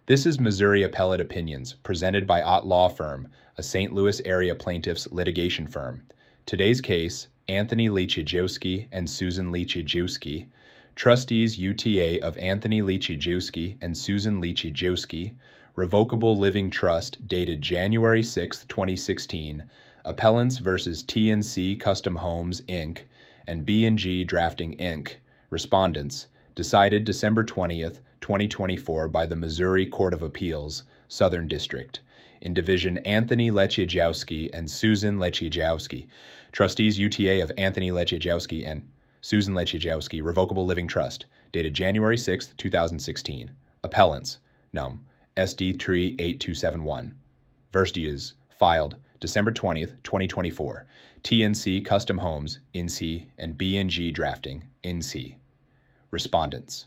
This is Missouri Appellate Opinions, presented by Ott Law Firm, a St. Louis area plaintiffs litigation firm. Today's case, Anthony Lechiejewski and Susan Lechiejewski, trustees UTA of Anthony Lechiejewski and Susan Lechiejewski, Revocable Living Trust dated January 6, 2016, Appellants versus TNC Custom Homes, Inc., and B&G Drafting, Inc., Respondents, decided December 20th, 2024 by the Missouri Court of Appeals, Southern District, in Division Anthony Lechiejewski and Susan Lechiejewski, trustees UTA of Anthony Lechiejewski and Susan Lechiejewski, Revocable Living Trust, dated January 6, 2016. Appellants, num. SD 8271. Verstiges, filed December 20th, 2024. TNC Custom Homes, INC, and B&G Drafting, INC. Respondents.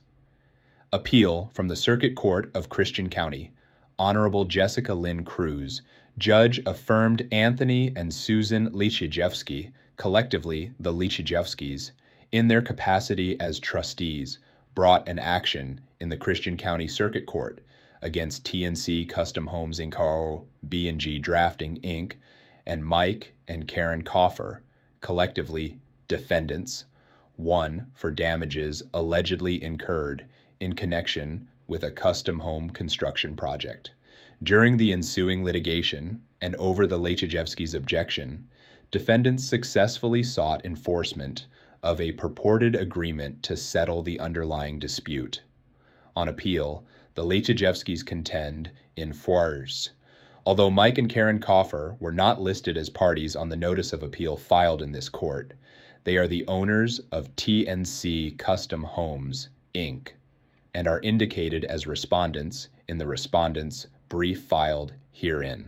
Appeal from the Circuit Court of Christian County. Honorable Jessica Lynn Cruz, Judge affirmed Anthony and Susan Lechiejewski, collectively the Lechiejewskis, in their capacity as trustees, brought an action in the Christian County Circuit Court against TNC Custom Homes Inc., B&G Drafting, Inc., and Mike and Karen Coffer, collectively defendants, 1 for damages allegedly incurred in connection with a custom home construction project. During the ensuing litigation, and over the Lechiejewskis' objection, defendants successfully sought enforcement of a purported agreement to settle the underlying dispute. On appeal, the Lechiejewskis contend in force. Although Mike and Karen Coffer were not listed as parties on the notice of appeal filed in this court, they are the owners of TNC Custom Homes, Inc., and are indicated as respondents in the respondent's brief filed herein.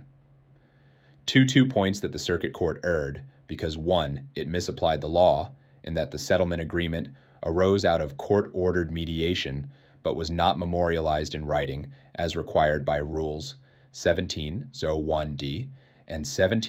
2 points that the Circuit Court erred because 1, it misapplied the law in that the settlement agreement arose out of court-ordered mediation but was not memorialized in writing as required by Rules 17-01D and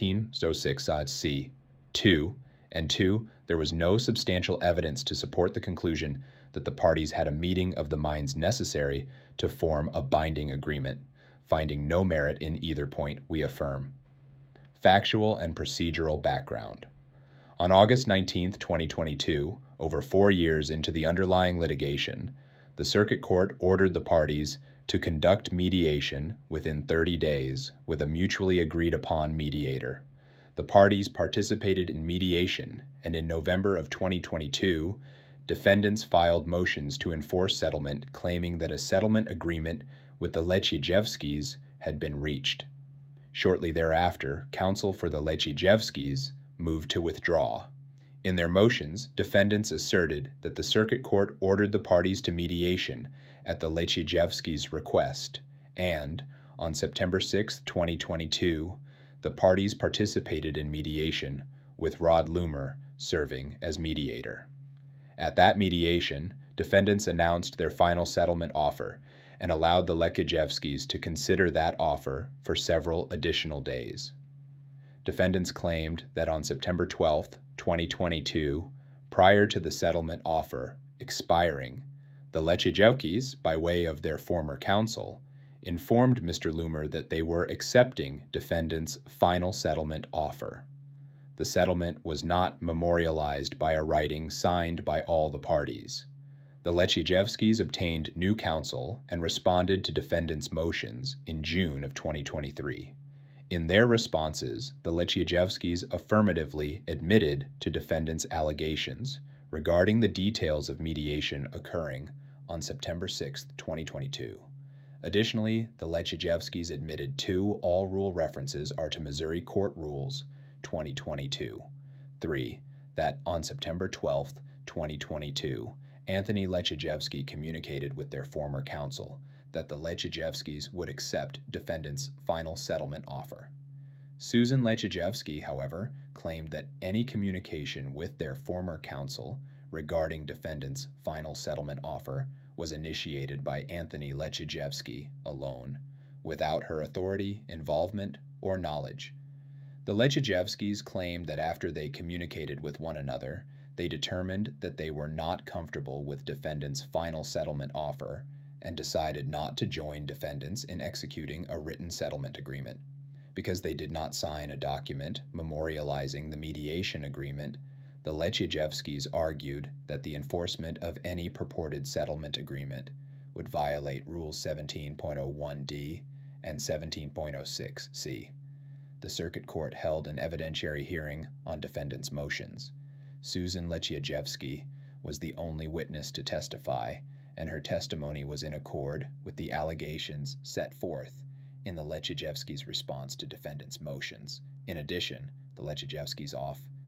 17-06C. 2, there was no substantial evidence to support the conclusion that the parties had a meeting of the minds necessary to form a binding agreement. Finding no merit in either point, we affirm. Factual and procedural background. On August 19, 2022, over 4 years into the underlying litigation, the Circuit Court ordered the parties to conduct mediation within 30 days with a mutually agreed upon mediator. The parties participated in mediation, and in November of 2022, defendants filed motions to enforce settlement, claiming that a settlement agreement with the Lechiejewskis had been reached. Shortly thereafter, counsel for the Lechiejewskis moved to withdraw. In their motions, defendants asserted that the Circuit Court ordered the parties to mediation at the Lechiejewskis' request, and, on September 6, 2022, the parties participated in mediation, with Rod Loomer serving as mediator. At that mediation, defendants announced their final settlement offer and allowed the Lechiejewskis to consider that offer for several additional days. Defendants claimed that on September 12, 2022, prior to the settlement offer expiring, the Lechiejewskis, by way of their former counsel, informed Mr. Loomer that they were accepting defendants' final settlement offer. The settlement was not memorialized by a writing signed by all the parties. The Lechiejewskis obtained new counsel and responded to defendants' motions in June of 2023. In their responses, the Lechiejewskis affirmatively admitted to defendants' allegations regarding the details of mediation occurring on September 6, 2022. Additionally, the Lechiejewskis admitted 2 all-rule references are to Missouri Court Rules 2022. 3, that on September 12, 2022, Anthony Lechiejewski communicated with their former counsel that the Lechiejewskis would accept defendants' final settlement offer. Susan Lechiejewski, however, claimed that any communication with their former counsel regarding defendants' final settlement offer was initiated by Anthony Lechiejewski alone, without her authority, involvement, or knowledge. The Lechiejewskis claimed that after they communicated with one another, they determined that they were not comfortable with defendants' final settlement offer and decided not to join defendants in executing a written settlement agreement. Because they did not sign a document memorializing the mediation agreement, the Lechiajevskis argued that the enforcement of any purported settlement agreement would violate Rules 17.01d and 17.06c. The Circuit Court held an evidentiary hearing on defendants' motions. Susan Lechiajevsky was the only witness to testify, and her testimony was in accord with the allegations set forth in the Lechiajevskys' response to defendants' motions. In addition, the Lechiajevskys